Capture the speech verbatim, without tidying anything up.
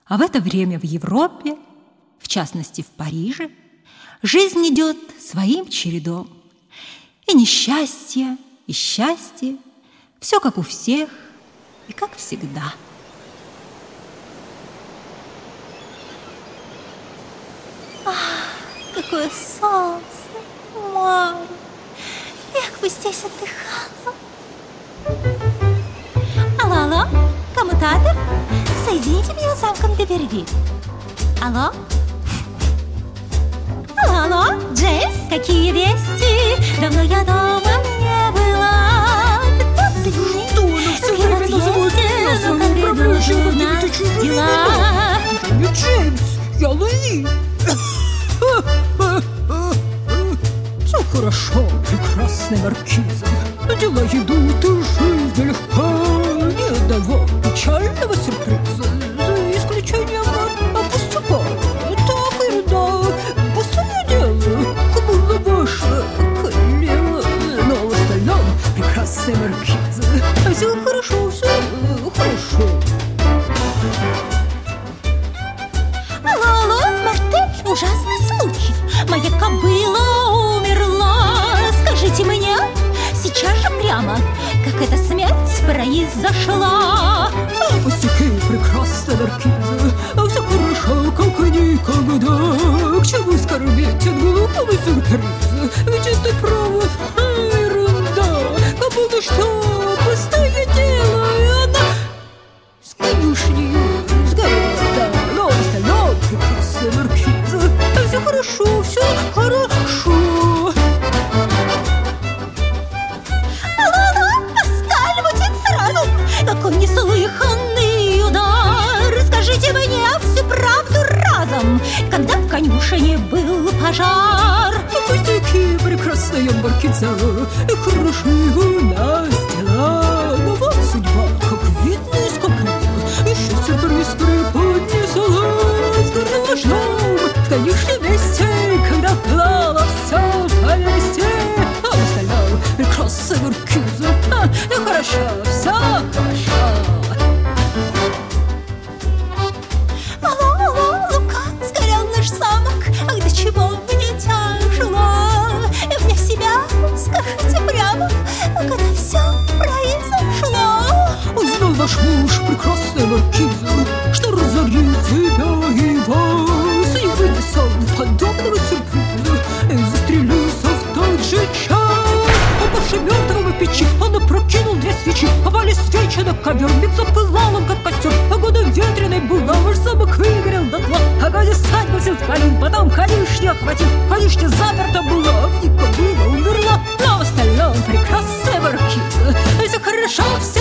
А в это время в Европе, в частности в Париже, жизнь идет своим чередом. И несчастье, и счастье, все как у всех и как всегда. Ах, какое солнце, море! Як бы здесь отдыхала. Алло, алло, коммутатор, соедините меня с замком Беверли. Алло? Алло, алло, Джеймс, какие вести? Давно я дома не была. пятнадцать дней. Что она все время называет меня своим управляющим какими-то дела. Это не Джеймс, я Луи. Все хорошо, прекрасная маркиза. Дела идут, и жизнь легка. Ни одного печального сюрприза, за исключением пустяка. Так, ерунда, пустое дело, было ваше колено. Но в остальном прекрасная маркиза. Все хорошо, все хорошо. Алло, алло, Мартель, ужасный случай. Моя кобыла умерла. Скажите мне сейчас же прямо, как эта смерть произошла. Пустяки, прекрасная маркиза, а все хорошо, как никогда. К чему скорбеть от глупого сюрприза? Ведь это право ерунда. Как будто что, пустое дело, и она с конюшней сгорела. Да, но в остальном прекрасная маркиза. Все хорошо, все хорошо. Какой неслыханный удар! Скажите мне всю правду разом, когда в конюшне был пожар. Пустяки, прекрасная маркиза, и хорошие у нас дела. Но вот судьба, как видно из капута, еще сюрприз преподнесла. С гармошном в конюшне вместе, когда плава все по месте. А в остальном прекрасная маркиза, ну хорошо, все хорошо. Алло, алло, Лука, сгорел наш замок. Ах, до чего мне тяжело. И вне себя, скажите прямо, когда все произошло. Узнал ваш муж, прекрасная маркиза, что разорит тебя и вас. И вынесал подобного сюрприза и застрелился в тот же час. Упавший мертвым в печи, он опрокинул две свечи. Опали свечи на ковер, миг запылал он, как костер. Погода ветреной была, ваш замок выгорел дотла. Огонь усадьбы всем спалил, потом конюшню охватил. Конюшня заперта была, и кобыла умерла. Но в остальном прекрасная маркиза. Все хорошо, все